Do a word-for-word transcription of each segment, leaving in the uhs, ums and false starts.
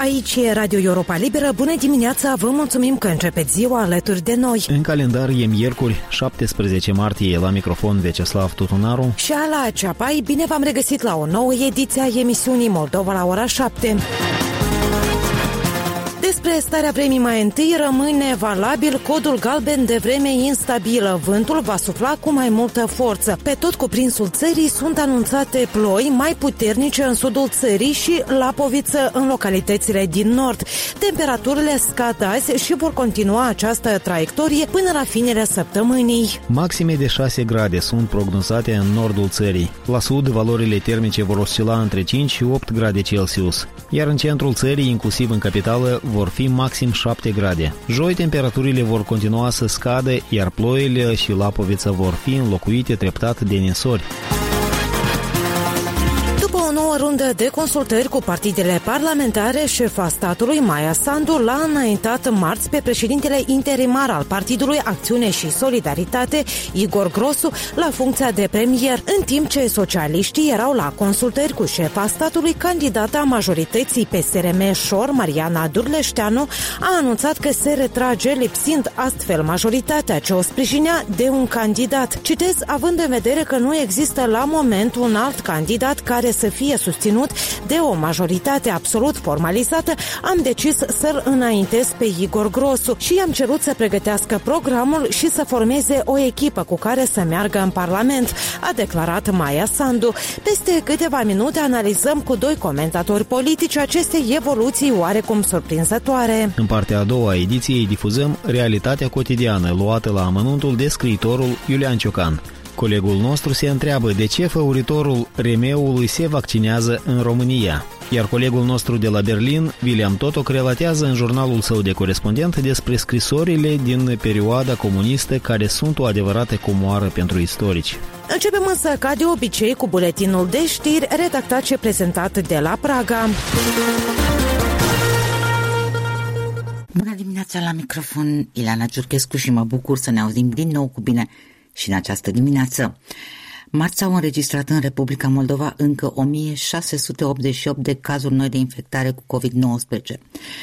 Aici e Radio Europa Liberă. Bună dimineața, vă mulțumim că începeți ziua alături de noi. În calendar e miercuri, șaptesprezece martie, la microfon Veceslav Tutunaru și Ala Ceapai. Bine v-am regăsit la o nouă ediție a emisiunii Moldova la ora șapte. Despre starea vremii mai întâi, rămâne valabil codul galben de vreme instabilă. Vântul va sufla cu mai multă forță. Pe tot cuprinsul țării sunt anunțate ploi mai puternice în sudul țării și lapoviță în localitățile din nord. Temperaturile scad azi și vor continua această traiectorie până la finele săptămânii. Maxime de șase grade sunt prognozate în nordul țării. La sud, valorile termice vor oscila între cinci și opt grade Celsius, iar în centrul țării, inclusiv în capitală, vor fi maxim șapte grade. Joi, temperaturile vor continua să scadă, iar ploile și lapovița vor fi înlocuite treptat de nisori. După o nouă rundă de consultări cu partidele parlamentare, șefa statului, Maia Sandu, l-a înaintat marți pe președintele interimar al Partidului Acțiune și Solidaritate, Igor Grosu, la funcția de premier, în timp ce socialiștii erau la consultări cu șefa statului. Candidata majorității P S R M Șor, Mariana Durleșteanu, a anunțat că se retrage, lipsind astfel majoritatea ce o sprijinea de un candidat. Citez, având în vedere că nu există la moment un alt candidat care să fie susținut de o majoritate absolut formalizată, am decis să-l înaintez pe Igor Grosu și i-am cerut să pregătească programul și să formeze o echipă cu care să meargă în Parlament, a declarat Maia Sandu. Peste câteva minute analizăm cu doi comentatori politici aceste evoluții oarecum surprinzătoare. În partea a doua a ediției difuzăm realitatea cotidiană luată la amănuntul de scriitorul Iulian Ciocan. Colegul nostru se întreabă de ce făuritorul remeului se vaccinează în România. Iar colegul nostru de la Berlin, William Totoc, relatează în jurnalul său de corespondent despre scrisorile din perioada comunistă care sunt o adevărată comoară pentru istorici. Începem însă, ca de obicei, cu buletinul de știri redactat și prezentat de la Praga. Bună dimineața, la microfon Ileana Ciurchescu și mă bucur să ne auzim din nou cu bine și în această dimineață. Marți au înregistrat în Republica Moldova încă o mie șase sute optzeci și opt de cazuri noi de infectare cu covid nouăsprezece.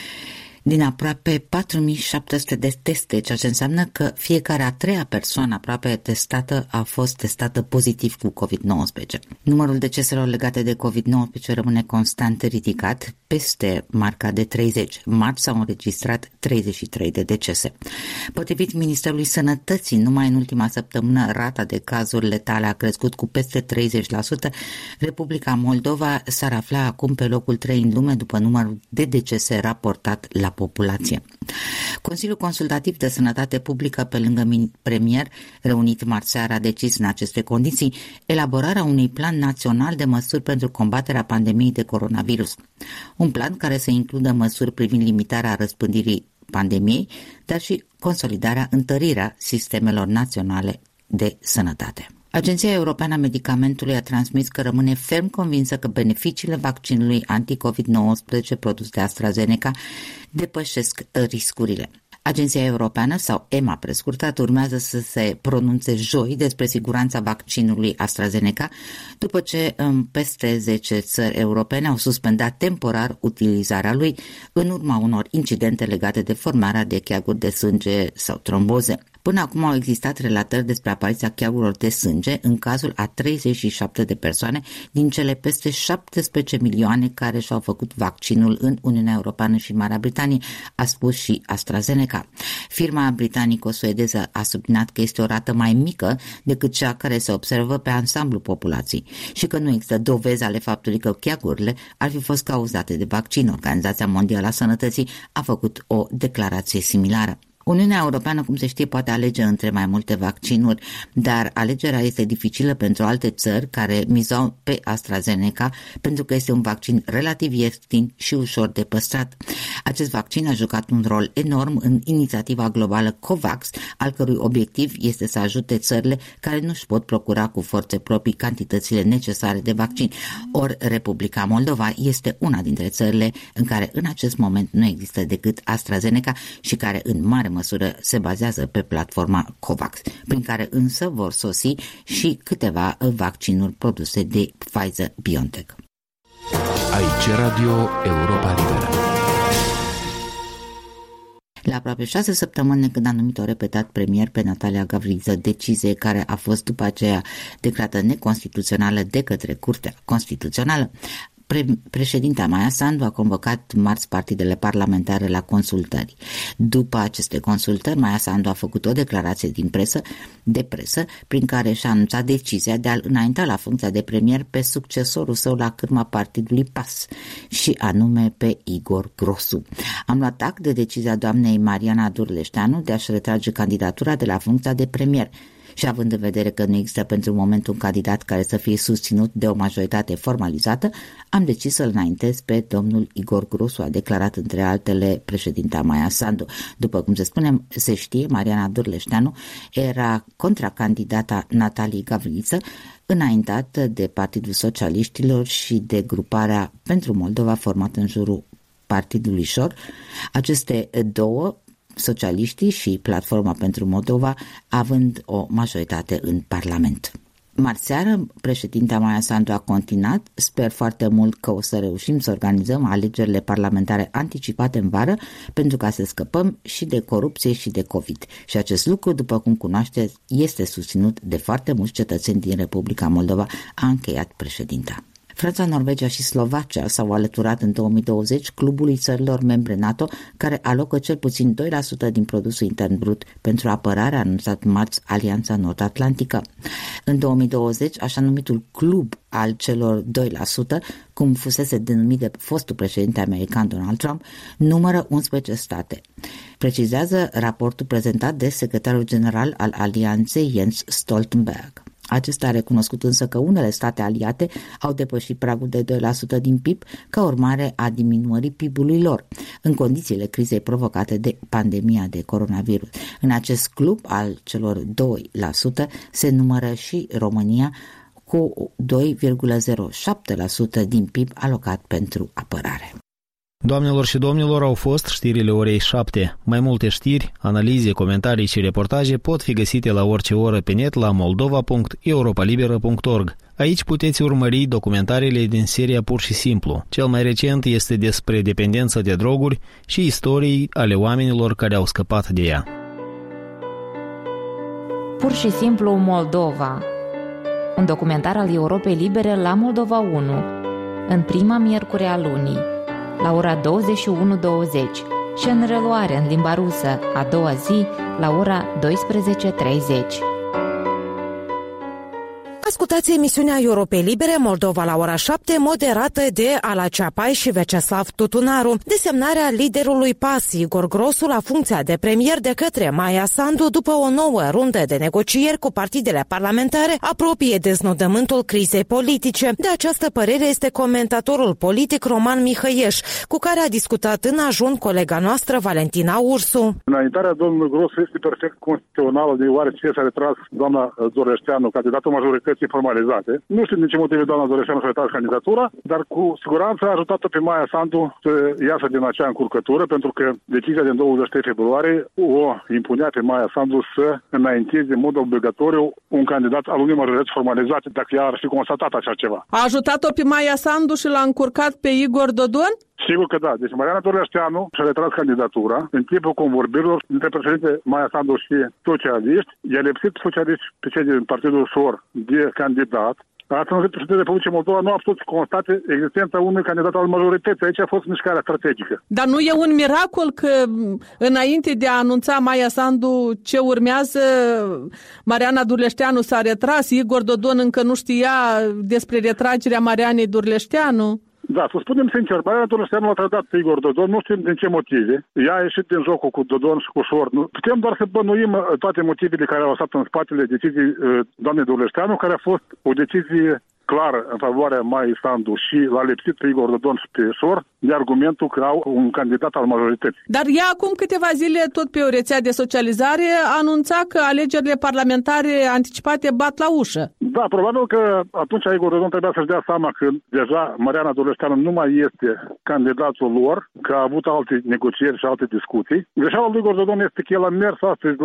Din aproape patru mii șapte sute de teste, ceea ce înseamnă că fiecare a treia persoană aproape testată a fost testată pozitiv cu covid nouăsprezece. Numărul deceselor legate de covid nouăsprezece rămâne constant ridicat, peste marca de treizeci. Marți s-au înregistrat treizeci și trei de decese. Potrivit Ministerului Sănătății, numai în ultima săptămână rata de cazuri letale a crescut cu peste treizeci la sută. Republica Moldova s-ar afla acum pe locul trei în lume după numărul de decese raportat la populație. Consiliul Consultativ de Sănătate Publică, pe lângă premier, reunit marți seara, a decis în aceste condiții elaborarea unui plan național de măsuri pentru combaterea pandemiei de coronavirus. Un plan care să includă măsuri privind limitarea răspândirii pandemiei, dar și consolidarea, întărirea sistemelor naționale de sănătate. Agenția Europeană a Medicamentului a transmis că rămâne ferm convinsă că beneficiile vaccinului anti-covid nouăsprezece produs de AstraZeneca depășesc riscurile. Agenția Europeană, sau E M A prescurtat, urmează să se pronunțe joi despre siguranța vaccinului AstraZeneca, după ce în peste zece țări europene au suspendat temporar utilizarea lui în urma unor incidente legate de formarea de cheaguri de sânge sau tromboze. Până acum au existat relatări despre apariția cheagurilor de sânge în cazul a treizeci și șapte de persoane din cele peste șaptesprezece milioane care și-au făcut vaccinul în Uniunea Europeană și în Marea Britanie, a spus și AstraZeneca. Firma britanico-suedeză a subliniat că este o rată mai mică decât cea care se observă pe ansamblu populației și că nu există dovezi ale faptului că cheagurile ar fi fost cauzate de vaccin. Organizația Mondială a Sănătății a făcut o declarație similară. Uniunea Europeană, cum se știe, poate alege între mai multe vaccinuri, dar alegerea este dificilă pentru alte țări care mizau pe AstraZeneca pentru că este un vaccin relativ ieftin și ușor de păstrat. Acest vaccin a jucat un rol enorm în inițiativa globală COVAX, al cărui obiectiv este să ajute țările care nu își pot procura cu forțe proprii cantitățile necesare de vaccin. Ori Republica Moldova este una dintre țările în care în acest moment nu există decât AstraZeneca și care în mare măsură se bazează pe platforma COVAX, prin care însă vor sosi și câteva vaccinuri produse de Pfizer-BioNTech. Aici Radio Europa Liberă. La aproape șase săptămâni când a numit-o repetat premier pe Natalia Gavrilță, decizie care a fost după aceea declarată neconstituțională de către Curtea Constituțională, Pre- președinta Maia Sandu a convocat marți partidele parlamentare la consultări. După aceste consultări, Maia Sandu a făcut o declarație din presă, de presă prin care și-a anunțat decizia de a-l înainta la funcția de premier pe succesorul său la cârma partidului P A S, și anume pe Igor Grosu. Am luat act de decizia doamnei Mariana Durleșteanu de a-și retrage candidatura de la funcția de premier. Și având în vedere că nu există pentru moment un candidat care să fie susținut de o majoritate formalizată, am decis să-l înaintez pe domnul Igor Grosu, a declarat între altele președinta Maia Sandu. După cum se spune, se știe, Mariana Durleșteanu era contracandidata Nataliei Gavrilță, înaintată de Partidul Socialiștilor și de gruparea Pentru Moldova formată în jurul Partidului Șor. Aceste două, socialiștii și Platforma pentru Moldova, având o majoritate în Parlament. Marțeară, președinta Maia Sandu a continuat: sper foarte mult că o să reușim să organizăm alegerile parlamentare anticipate în vară pentru ca să scăpăm și de corupție și de COVID. Și acest lucru, după cum cunoașteți, este susținut de foarte mulți cetățeni din Republica Moldova, a încheiat președinta. Franța, Norvegia și Slovacia s-au alăturat în două mii douăzeci clubului țărilor membre NATO, care alocă cel puțin doi la sută din produsul intern brut pentru apărare, a anunțat marți Alianța Nord-Atlantică. În două mii douăzeci, așa numitul club al celor doi la sută, cum fusese denumit de fostul președinte american Donald Trump, numără unsprezece state. Precizează raportul prezentat de secretarul general al Alianței Jens Stoltenberg. Acesta a recunoscut însă că unele state aliate au depășit pragul de doi la sută din P I B ca urmare a diminuării P I B-ului lor, în condițiile crizei provocate de pandemia de coronavirus. În acest club al celor doi la sută se numără și România, cu doi virgulă zero șapte la sută din P I B alocat pentru apărare. Doamnelor și domnilor, au fost știrile orei șapte. Mai multe știri, analize, comentarii și reportaje pot fi găsite la orice oră pe net la moldova punct europa liberă punct org. Aici puteți urmări documentarele din seria Pur și Simplu. Cel mai recent este despre dependența de droguri și istorii ale oamenilor care au scăpat de ea. Pur și Simplu Moldova. Un documentar al Europei Libere la Moldova unu, în prima miercuri a lunii, la ora douăzeci și unu douăzeci și în reluare în limba rusă a doua zi la ora douăsprezece treizeci. Ascultați emisiunea Europei Libere Moldova la ora șapte, moderată de Ala Ceapai și Veceslav Tutunaru. Desemnarea liderului P A S, Igor Grosu, la funcția de premier de către Maia Sandu după o nouă rundă de negocieri cu partidele parlamentare apropie deznodământul crizei politice. De această părere este comentatorul politic Roman Mihăieș, cu care a discutat în ajun colega noastră Valentina Ursu. Înaintarea domnului Grosu este perfect constituțională, deoarece s-a retras doamna Dorleșteanu, candidatul majorității formalizate. Nu știu din ce motive doamna Dorleșteanu și-a retras candidatura, dar cu siguranță a ajutat-o pe Maia Sandu să iasă din acea încurcătură, pentru că decizia din douăzeci și trei februarie o impunea pe Maia Sandu să înainteze în mod obligatoriu un candidat al unei majorități formalizate, dacă ea ar fi constatat așa ceva. A ajutat-o pe Maia Sandu și l-a încurcat pe Igor Dodon? Sigur că da. Deci Mariana Dorleșteanu și-a retras candidatura în timpul convorbirilor între președinte Maia Sandu și socialiști. I-a lipsit socialiști pe cei din Partidul Șor de candidat. Astfel, președintele Republicii Moldova nu a putut să constate existența unui candidat al majorității. Aici a fost mișcarea strategică. Dar nu e un miracol că înainte de a anunța Maia Sandu ce urmează, Mariana Durleșteanu s-a retras, Igor Dodon încă nu știa despre retragerea Marianei Durleșteanu? Da, să spunem sincer, Mariana Durleșteanu l-a trădat pe Igor Dodon, nu știm din ce motive. Ea a ieșit din jocul cu Dodon și cu Șor. Putem doar să bănuim toate motivele care au stat în spatele deciziei doamnei Durleșteanu, care a fost o decizie clară în favoarea Maii Sandu și l-a lipsit pe Igor Dodon și pe Șor de argumentul că au un candidat al majorității. Dar ea acum câteva zile, tot pe o rețea de socializare, anunța că alegerile parlamentare anticipate bat la ușă. Da, probabil că atunci Igor Dodon trebuia să-și dea seama că deja Mariana Durleșteanu nu mai este candidatul lor, că a avut alte negocieri și alte discuții. Greșeala lui Igor Dodon este că el a mers astăzi la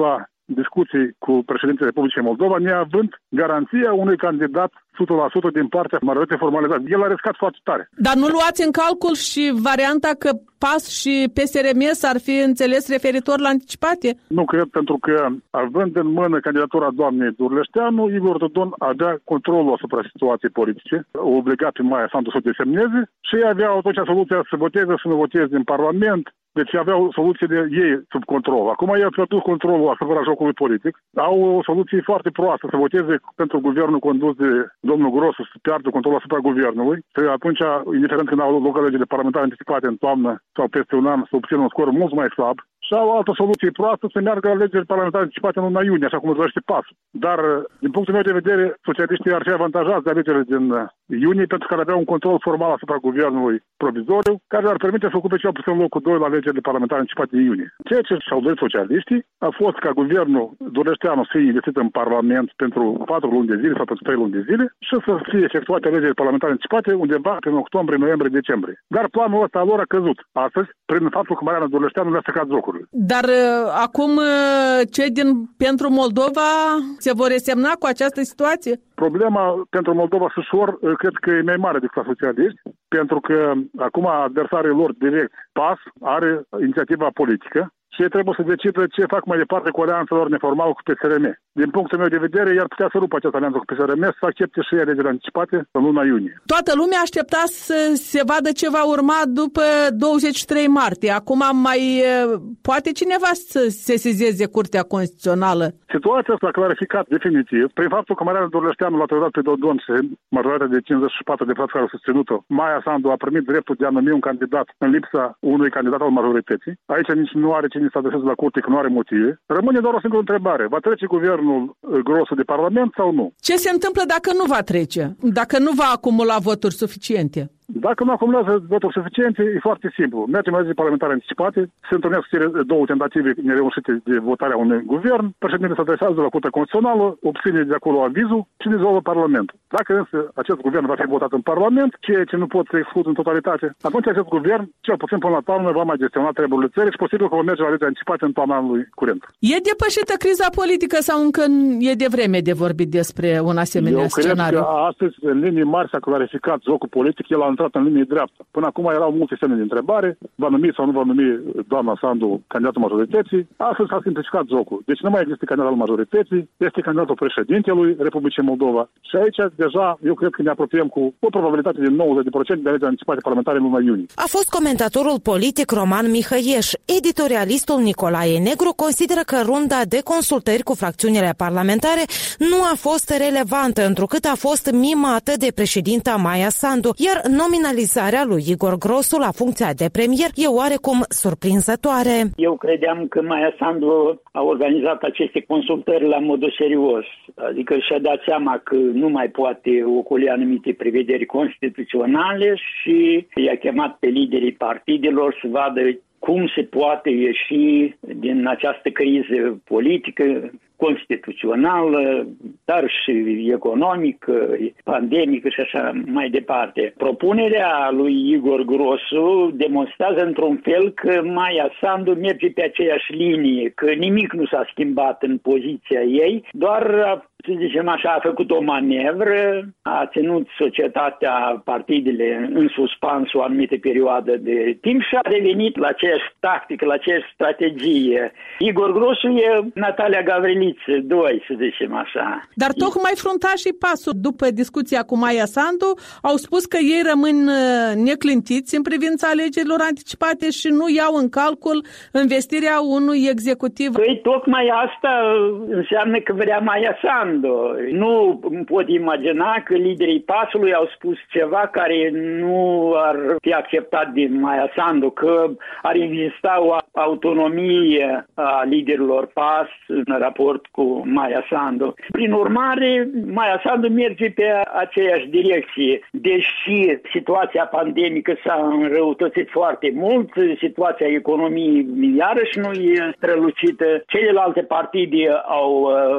discuții cu președintele Republicii Moldova, neavând garanția unui candidat o sută la sută din partea majorității formalizate. El a riscat foarte tare. Dar nu luați în calcul și varianta că P A S și P S R M s ar fi înțeles referitor la anticipate? Nu cred, pentru că având în mână candidatura doamnei Durleșteanu, Igor Dodon avea controlul asupra situației politice, obligat pe Maia Sandu să o desemneze și ei aveau atunci soluția să voteze, să nu voteze în Parlament. Deci aveau soluție de ei sub control. Acum ei au pierdut controlul asupra jocului politic. Au o soluție foarte proastă să voteze pentru guvernul condus de domnul Grosu, să piardă controlul asupra guvernului. Și atunci, indiferent când au loc alegerile parlamentare anticipate în toamnă sau peste un an, să obțină un scor mult mai slab. Și au altă soluție proastă să meargă alegeri parlamentare anticipate în luna iunie, așa cum îți dorește P A S. Dar, din punctul meu de vedere, socialiștii ar fi avantajați de alegerile din iunie pentru că ar avea un control formal asupra guvernului provizoriu, care ar permite să ocupe cel puțin locul doi la alegerile parlamentare anticipate din iunie. Ceea ce și-au dorit socialiștii a fost ca guvernul Durleșteanu să fie investit în Parlament pentru patru luni de zile sau pentru trei luni de zile și să fie efectuate alegeri parlamentare anticipate undeva prin octombrie, noiembrie, decembrie. Dar planul ăsta lor a căzut astăzi prin faptul că Mariana Durleșteanu le-a secat jocurile. Dar acum cei din pentru Moldova se vor resemna cu această situație? Problema pentru Moldova și ușor cred că e mai mare decât la socialiști, pentru că acum adversarii lor direct, P A S, are inițiativa politică și ei trebuie să decidă ce fac mai departe cu alianța lor neformală cu P S R M. Din punctul meu de vedere, iar putea să rupă această alianță cu P S R M să accepte și alegerile anticipate în luna iunie. Toată lumea aștepta să se vadă ce va urma după douăzeci și trei martie. Acum mai poate cineva să sesizeze Curtea Constituțională? Situația s-a clarificat definitiv prin faptul că Mariana Durleșteanu l-a trădat pe Dodon și majoritatea de cincizeci și patru de deputați care au susținut-o. Maia Sandu a primit dreptul de a numi un candidat în lipsa unui candidat al majorității. Aici nici nu are cine să adreseze la curte, că nu are motive. Rămâne doar o singură întrebare. Va trece guvernul Grosu de Parlament sau nu? Ce se întâmplă dacă nu va trece? Dacă nu va acumula voturi suficiente? Dacă nu acumulează voturi suficiente, e foarte simplu. Mergem la alegeri parlamentare anticipate, se întâlnesc două tentative nereușite de votare a unui guvern, președintele se adresează la Curtea Constituțională, obține de acolo avizul și dizolvă Parlamentul. Dacă însă acest guvern va fi votat în Parlament, ceea ce nu pot să exclud în totalitate, atunci acest guvern, cel puțin până la toamnă, va mai gestiona treburile țării și posibil că va merge la alegeri anticipate în toamna anului curent. E depășită criza politică sau încă e devreme de vorbit despre un asemenea Eu scenariu? Eu cred că astăzi, în linii mari, s-a clarificat jocul politic, el a intrat în linie dreaptă. Până acum erau multe semne de întrebare, va numi sau nu va numi doamna Sandu candidatul majorității. Astăzi s-a simplificat jocul. Deci nu mai există candidatul majorității, este candidatul președintelui Republicii Moldova. Și aici deja eu cred că ne apropiem cu o probabilitate de nouăzeci la sută de alegeri anticipate parlamentare în luna iunie. A fost comentatorul politic Roman Mihăieș. Editorialistul Nicolae Negru consideră că runda de consultări cu fracțiunile parlamentare nu a fost relevantă, întrucât a fost mimată de președinta Maia Sandu, iar nominalizarea lui Igor Grosu la funcția de premier e oarecum surprinzătoare. Eu credeam că Maia Sandu a organizat aceste consultări la modul serios, adică și-a dat seama că nu mai poate ocoli anumite prevederi constituționale și i-a chemat pe liderii partidelor să vadă cum se poate ieși din această criză politică, constituțională, dar și economică, pandemică și așa mai departe. Propunerea lui Igor Grosu demonstrează într-un fel că Maia Sandu merge pe aceeași linie, că nimic nu s-a schimbat în poziția ei, doar, să zicem așa, a făcut o manevră, a ținut societatea, partidele în suspans o anumită perioadă de timp și a revenit la aceeași tactică, la aceeași strategie. Igor Grosu e Natalia Gavriliță doi, să zicem așa. Dar tocmai fruntașii P A S-ul, după discuția cu Maia Sandu, au spus că ei rămân neclintiți în privința alegerilor anticipate și nu iau în calcul investirea unui executiv. Păi tocmai asta înseamnă că vrea Maia Sandu. Nu pot imagina că liderii P A S-ului au spus ceva care nu ar fi acceptat de Maia Sandu, că ar exista o autonomie a liderilor P A S în raport cu Maia Sandu. Prin urmare, Maia Sandu merge pe aceeași direcție. Deși situația pandemică s-a înrăutățit foarte mult, situația economiei iarăși nu e strălucită, celelalte partide au uh,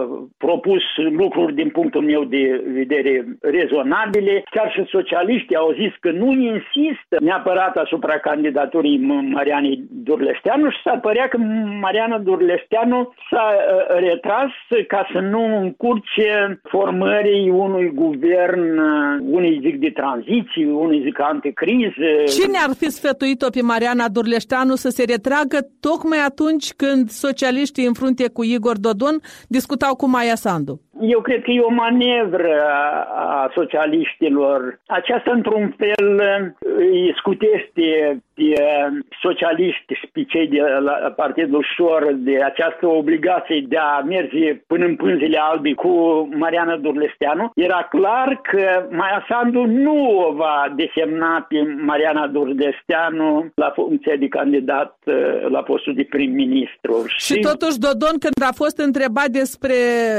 propus lucruri din punctul meu de vedere rezonabile. Chiar și socialiștii au zis că nu insistă neapărat asupra candidaturii Marianei Durleșteanu și s-ar părea că Mariana Durleșteanu s-a retras ca să nu încurce formării unui guvern, unii zic de tranziție, unii zic anticriză. Cine ar fi sfătuit-o pe Mariana Durleșteanu să se retragă tocmai atunci când socialiștii în frunte cu Igor Dodon discutau cu Maia Sandu? Eu cred că e o manevră a socialiștilor. Aceasta, într-un fel, îi scutește pe socialiști și pe cei de la Partidul Șor de această obligație de a merge până în pânzele albe cu Mariana Durleșteanu. Era clar că Maia Sandu nu o va desemna pe Mariana Durleșteanu la funcția de candidat la postul de prim-ministru. Și, și totuși Dodon, când a fost întrebat despre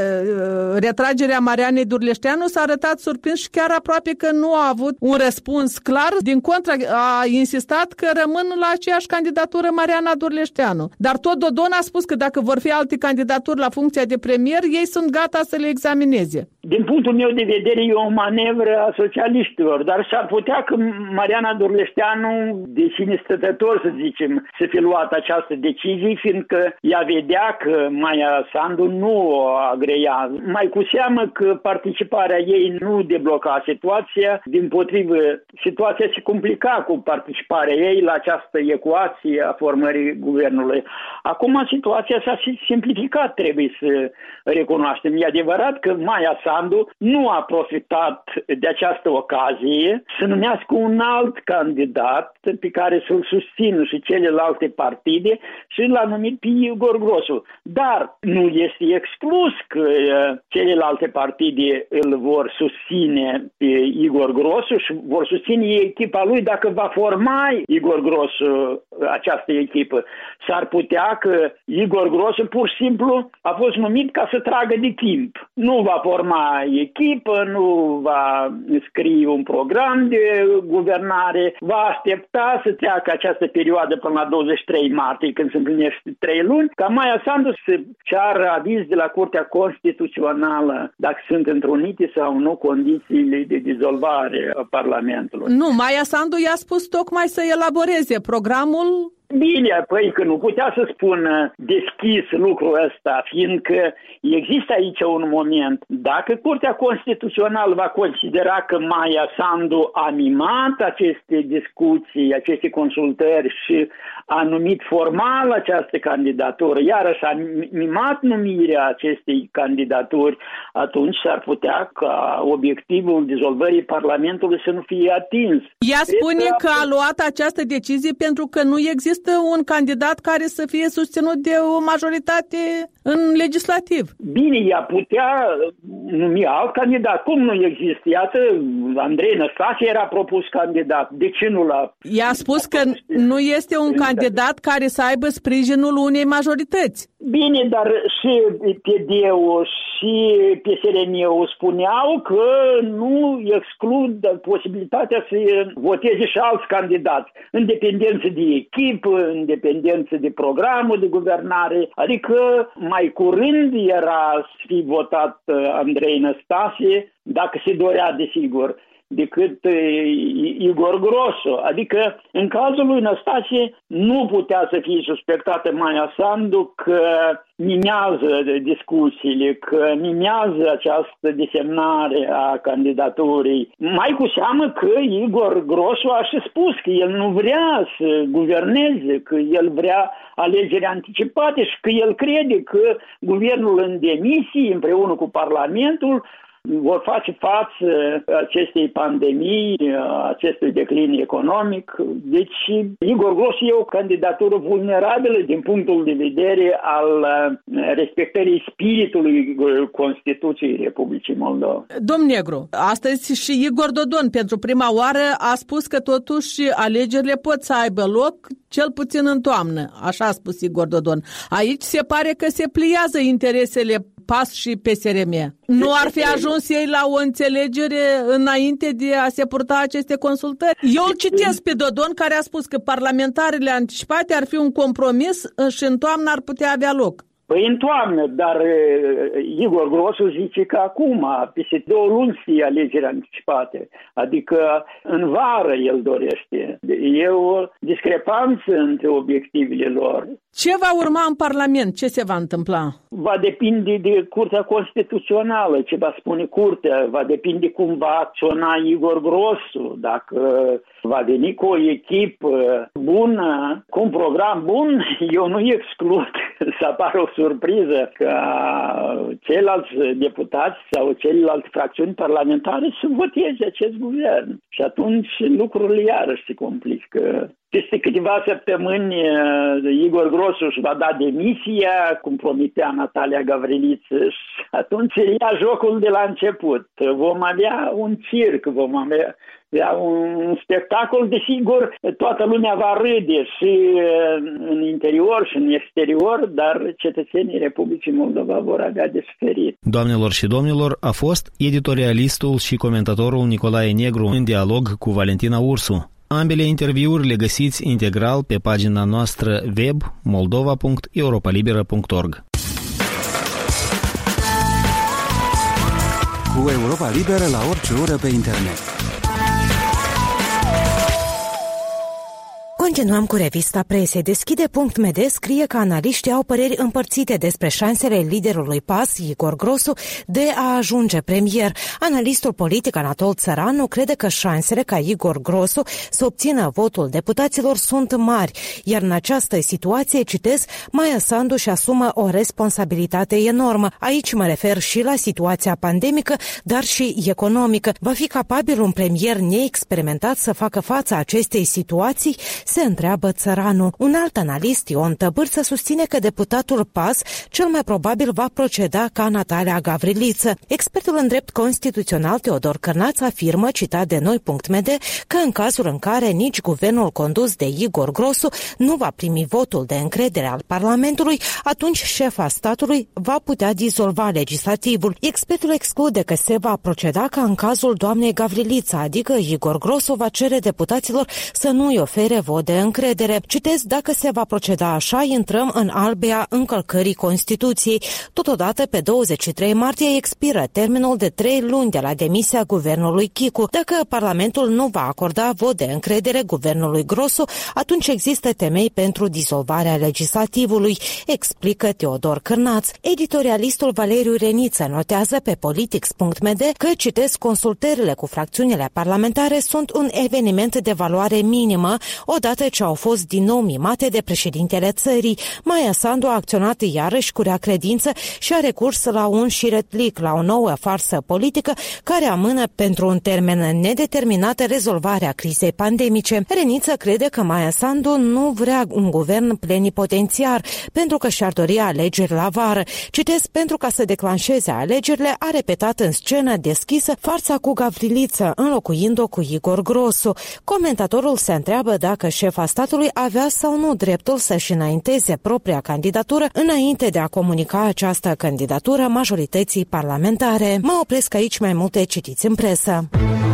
retragerea Marianei Durleșteanu, s-a arătat surprins și chiar aproape că nu a avut un răspuns clar. Din contră, a insistat că rămân la aceeași candidatură Mariana Durleșteanu. Dar tot Dodon a spus că dacă vor fi alte candidaturi la funcția de premier, ei sunt gata să le examineze. Din punctul meu de vedere, e o manevră a socialiștilor, dar s-ar putea că Mariana Durleșteanu, de sine stătător, să zicem, să fi luat această decizie, fiindcă ea vedea că Maia Sandu nu o agreia. Mai cu seamă că participarea ei nu debloca situația, dimpotrivă, situația se complica cu participarea ei la această ecuație a formării guvernului. Acum situația s-a simplificat, trebuie să recunoaștem. E adevărat că Maia Sandu nu a profitat de această ocazie să numească un alt candidat pe care să-l susțină și celelalte partide și l-a numit pe Igor Grosu. Dar nu este exclus că celelalte partide îl vor susține pe Igor Grosu și vor susține echipa lui dacă va forma Igor Grosu această echipă. S-ar putea că Igor Grosu pur și simplu a fost numit ca să tragă de timp. Nu va forma echipă, nu va scrie un program de guvernare, va aștepta să treacă această perioadă până la douăzeci și trei martie, când se împlinește trei luni, ca Maia Sandu să ceară aviz de la Curtea Constituțională dacă sunt întrunite sau nu condițiile de dizolvare a Parlamentului. Nu, Maia Sandu i-a spus tocmai să elaboreze programul. Bine, păi că nu putea să spună deschis lucrul ăsta, fiindcă există aici un moment. Dacă Curtea Constituțională va considera că Maia Sandu a mimat aceste discuții, aceste consultări și a numit formal această candidatură, iarăși a mimat numirea acestei candidaturi, atunci s-ar putea ca obiectivul dizolvării Parlamentului să nu fie atins. Ea spune că a luat această decizie pentru că nu există un candidat care să fie susținut de o majoritate în legislativ. Bine, ea putea numi alt candidat. Cum nu există? Iată, Andrei Năstase era propus candidat. De ce nu l-a... Ea a spus că nu este un candidat care să aibă sprijinul unei majorități. Bine, dar și P D-ul și P S R M-ul spuneau că nu exclud posibilitatea să voteze și alți candidați, în dependență de echipă, în dependență de programul de guvernare. Adică mai curând era să fi votat Andrei Năstase, dacă se dorea, desigur, decât Igor Grosu. Adică, în cazul lui Năstase, nu putea să fie suspectată Maia Sandu că mimează discuțiile, că mimează această desemnare a candidaturii. Mai cu seamă că Igor Grosu a și spus că el nu vrea să guverneze, că el vrea alegeri anticipate și că el crede că guvernul în demisie, împreună cu Parlamentul, vor face față acestei pandemii, acestui declin economic. Deci Igor Grosu e o candidatură vulnerabilă din punctul de vedere al respectării spiritului Constituției Republicii Moldova. Domn Negru, astăzi și Igor Dodon pentru prima oară a spus că totuși alegerile pot să aibă loc cel puțin în toamnă, așa a spus Igor Dodon. Aici se pare că se pliază interesele P A S și P S R M. Nu ar fi ajuns ei la o înțelegere înainte de a se purta aceste consultări? Eu îl citesc pe Dodon, care a spus că parlamentarele anticipate ar fi un compromis și în toamnă ar putea avea loc. Păi în toamnă, dar Igor Grosu zice că acum, peste două luni să alegeri anticipate. Adică în vară el dorește. E o discrepanță între obiectivele lor. Ce va urma în Parlament? Ce se va întâmpla? Va depinde de Curtea Constituțională, ce va spune Curtea. Va depinde cum va acționa Igor Grosu, dacă va veni cu o echipă bună, cu un program bun. Eu nu exclud să apară o surpriză ca ceilalți deputați sau celelalte fracțiuni parlamentare să voteze acest guvern. Și atunci lucrurile iarăși se complică. Peste câteva săptămâni Igor Grosu își va da demisia, cum promitea Natalia Gavriliță, și atunci ia jocul de la început. Vom avea un circ, vom avea un spectacol, desigur, toată lumea va râde și în interior și în exterior, dar cetățenii Republicii Moldova vor avea de suferit. Doamnelor și domnilor, a fost editorialistul și comentatorul Nicolae Negru în dialog cu Valentina Ursu. Ambele interviuri le găsiți integral pe pagina noastră web moldova punct europa liberă punct org. Cu Europa Liberă la orice oră pe internet. Continuăm cu revista presei. Deschide punct m d scrie că analiștii au păreri împărțite despre șansele liderului P A S, Igor Grosu, de a ajunge premier. Analistul politic Anatol Țăranu crede că șansele ca Igor Grosu să obțină votul deputaților sunt mari, iar în această situație, citez, Maia Sandu își asumă o responsabilitate enormă. Aici mă refer și la situația pandemică, dar și economică. Va fi capabil un premier neexperimentat să facă față acestei situații? Se întreabă Țăranu. Un alt analist, Ion Tăbârță, susține că deputatul P A S cel mai probabil va proceda ca Natalia Gavriliță. Expertul în drept constituțional Teodor Cărnaț afirmă, citat de noi punct m d, că în cazul în care nici guvernul condus de Igor Grosu nu va primi votul de încredere al Parlamentului, atunci șefa statului va putea dizolva legislativul. Expertul exclude că se va proceda ca în cazul doamnei Gavriliță, adică Igor Grosu va cere deputaților să nu-i ofere vot de încredere. Citez, dacă se va proceda așa, intrăm în albia încălcării Constituției. Totodată, pe douăzeci și trei martie expiră termenul de trei luni de la demisia guvernului Chicu. Dacă Parlamentul nu va acorda vot de încredere guvernului Grosu, atunci există temei pentru dizolvarea legislativului, explică Teodor Cârnaț. Editorialistul Valeriu Reniță notează pe politics punct m d că, citez, consultările cu fracțiunile parlamentare sunt un eveniment de valoare minimă, odată ce au fost din nou mimate de președintele țării. Maia Sandu a acționat iarăși cu rea credință și a recurs la un șiretlic, la o nouă farsă politică care amână pentru un termen nedeterminat rezolvarea crizei pandemice. Reniță crede că Maia Sandu nu vrea un guvern plenipotențiar, pentru că și-ar dori alegeri la vară. Citesc, pentru ca să declanșeze alegerile, a repetat în scenă deschisă farsa cu Gavriliță, înlocuind-o cu Igor Grosu. Comentatorul se întreabă dacă șefa statului avea sau nu dreptul să-și înainteze propria candidatură înainte de a comunica această candidatură majorității parlamentare. Mă opresc aici, mai multe citiți în presă.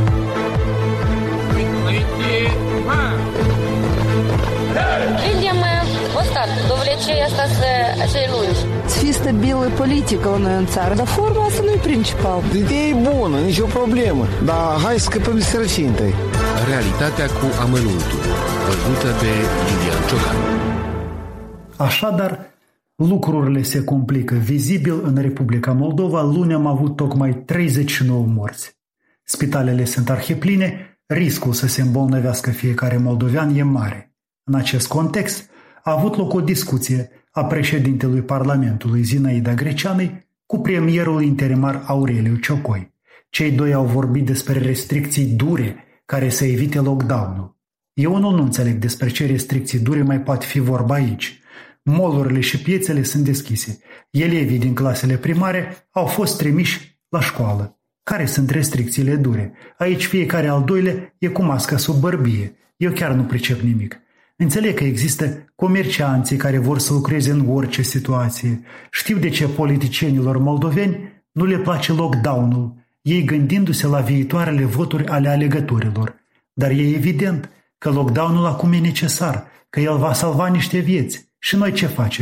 Видим Остап, довлечение остаться acei lungi. Să fie stabilă politică la noi în țară, dar forma asta nu e principal. Ideea e bună, nicio problemă, dar hai să scăpăm de sărăcintei. Realitatea cu amănuntul, văzută de Iulian Ciocan. Așadar, lucrurile se complică vizibil în Republica Moldova. Luni am avut tocmai treizeci și nouă morți. Spitalele sunt arhipline, riscul să se îmbolnăvească fiecare moldovean e mare. În acest context, a avut loc o discuție a președintelui Parlamentului Zinaida Greceanei cu premierul interimar Aureliu Ciocoi. Cei doi au vorbit despre restricții dure care să evite lockdown-ul. Eu nu, nu înțeleg despre ce restricții dure mai poate fi vorba aici. Molurile și piețele sunt deschise. Elevii din clasele primare au fost trimiși la școală. Care sunt restricțiile dure? Aici fiecare al doilea e cu mască sub bărbie. Eu chiar nu pricep nimic. Înțeleg că există comercianții care vor să lucreze în orice situație. Știu de ce politicienilor moldoveni nu le place lockdown-ul, ei gândindu-se la viitoarele voturi ale alegătorilor. Dar e evident că lockdown-ul acum e necesar, că el va salva niște vieți. Și noi ce facem?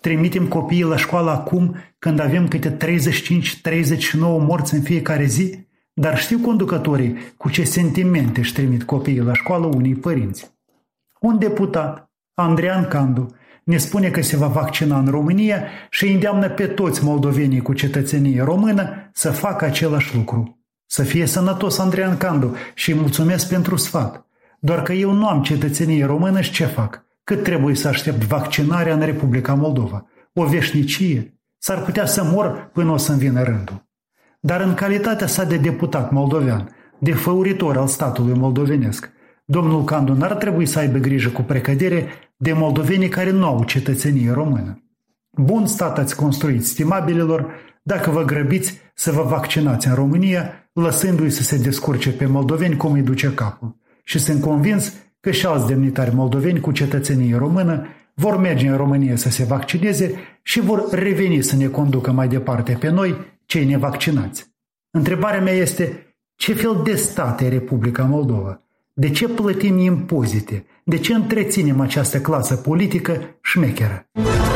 Trimitem copiii la școală acum când avem câte treizeci și cinci treizeci și nouă morți în fiecare zi? Dar știu conducătorii cu ce sentimente își trimit copiii la școală unii părinți. Un deputat, Andrian Candu, ne spune că se va vaccina în România și îndeamnă pe toți moldovenii cu cetățenie română să facă același lucru. Să fie sănătos Andrian Candu și îi mulțumesc pentru sfat. Doar că eu nu am cetățenie română și ce fac? Cât trebuie să aștept vaccinarea în Republica Moldova? O veșnicie? S-ar putea să mor până o să-mi vină rândul. Dar în calitatea sa de deputat moldovean, de făuritor al statului moldovenesc, domnul Candu n-ar trebui să aibă grijă cu precădere de moldovenii care nu au cetățenie română. Bun stat ați construit, stimabililor, dacă vă grăbiți să vă vaccinați în România, lăsându-i să se descurce pe moldoveni cum îi duce capul. Și sunt convins că și alți demnitari moldoveni cu cetățenie română vor merge în România să se vaccineze și vor reveni să ne conducă mai departe pe noi, cei nevaccinați. Întrebarea mea este, ce fel de stat e Republica Moldova? De ce plătim impozite? De ce întreținem această clasă politică șmecheră?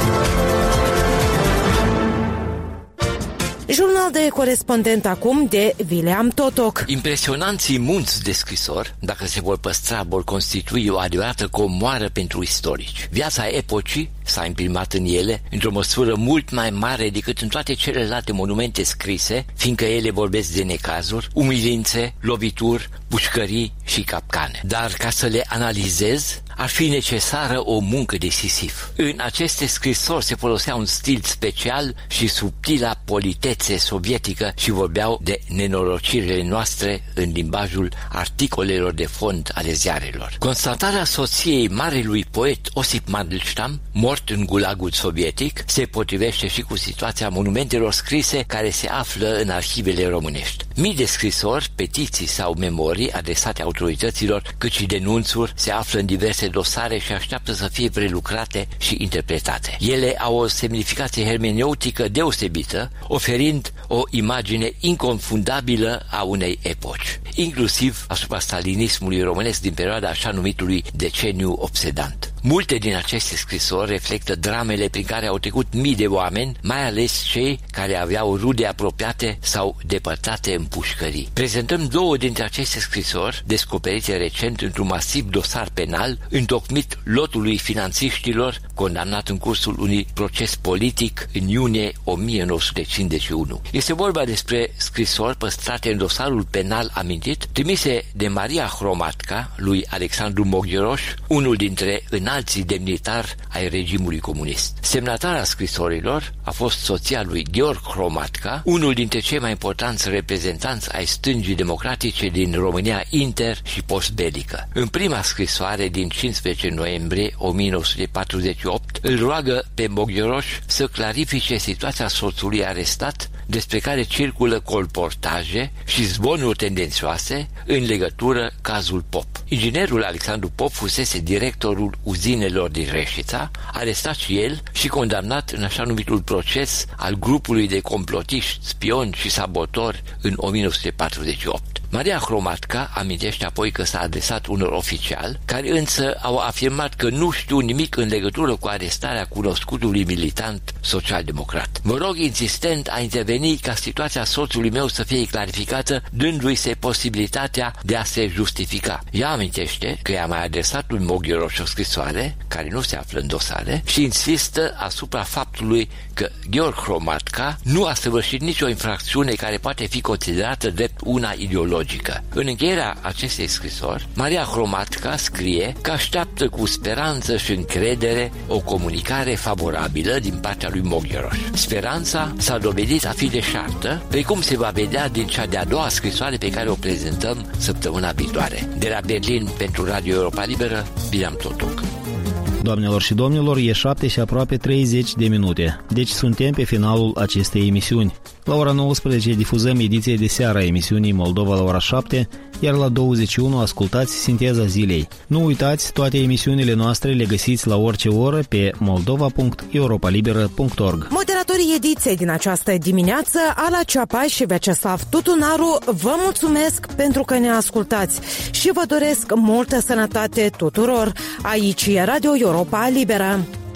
Jurnal de corespondent acum de William Totoc. Impresionanții munți de scrisori, dacă se vor păstra, vor constitui o adevărată comoară pentru istorici. Viața epocii s-a imprimat în ele într-o măsură mult mai mare decât în toate celelalte monumente scrise, fiindcă ele vorbesc de necazuri, umilințe, lovituri, pușcării și capcane. Dar ca să le analizez, ar fi necesară o muncă de Sisif. În aceste scrisori se folosea un stil special și subtila politețe sovietică și vorbeau de nenorocirile noastre în limbajul articolelor de fond ale ziarelor. Constatarea soției marelui poet Osip Mandelstam, mort în gulagul sovietic, se potrivește și cu situația monumentelor scrise care se află în arhivele românești. Mii de scrisori, petiții sau memorii adresate autorităților, cât și denunțuri se află în diverse dosare și așteaptă să fie prelucrate și interpretate. Ele au o semnificație hermeneutică deosebită, oferind o imagine inconfundabilă a unei epoci, inclusiv asupra stalinismului românesc din perioada așa numitului deceniu obsedant. Multe din aceste scrisori reflectă dramele prin care au trecut mii de oameni, mai ales cei care aveau rude apropiate sau depărtate în pușcării. Prezentăm două dintre aceste scrisori, descoperite recent într-un masiv dosar penal, întocmit lotului finanțiștilor, condamnat în cursul unui proces politic în iunie o mie nouă sute cincizeci și unu. Este vorba despre scrisori păstrate în dosarul penal amintit, trimise de Maria Hromatca lui Alexandru Moghioroș, unul dintre înalții demnitari ai regimului comunist. Semnatara scrisorilor a fost soția lui Gheorg Hromatca, unul dintre cei mai importanți reprezentanți ai stângii democratice din România inter- și postbelică. În prima scrisoare din cincisprezece noiembrie o mie nouă sute patruzeci și opt îl roagă pe Moghioroș să clarifice situația soțului arestat, despre care circulă colportaje și zvonuri tendențioase în legătură cazul Pop. Inginerul Alexandru Pop fusese directorul uzinelor din Reșița, arestat și el și condamnat în așa numitul proces al grupului de complotiști, spioni și sabotori în o mie nouă sute patruzeci și opt. Maria Hromatca amintește apoi că s-a adresat unor oficiali, care însă au afirmat că nu știu nimic în legătură cu arestarea cunoscutului militant social-democrat. Mă rog insistent a interveni ca situația soțului meu să fie clarificată, dându-i se posibilitatea de a se justifica. Ea amintește că i-a mai adresat lui Moghioroș o scrisoare, care nu se află în dosare, și insistă asupra faptului că Gheorg Hromatca nu a săvârșit nicio infracțiune care poate fi considerată drept una ideologică. În încheierea acestei scrisori, Maria Hromatca scrie că așteaptă cu speranță și încredere o comunicare favorabilă din partea lui Moghioroș. Speranța s-a dovedit a fi deșartă, precum se va vedea din cea de-a doua scrisoare pe care o prezentăm săptămâna viitoare. De la Berlin, pentru Radio Europa Liberă, William Totoc. Doamnelor și domnilor, e șapte și aproape treizeci de minute, deci suntem pe finalul acestei emisiuni. La ora nouăsprezece difuzăm ediția de seară a emisiunii Moldova la ora șapte, iar la douăzeci și unu ascultați Sinteza Zilei. Nu uitați, toate emisiunile noastre le găsiți la orice oră pe moldova punct europa liberă punct org. Moderatorii ediției din această dimineață, Ala Ceapai și Vyacheslav Tutunaru, vă mulțumesc pentru că ne ascultați și vă doresc multă sănătate tuturor. Aici e Radio Europa Liberă.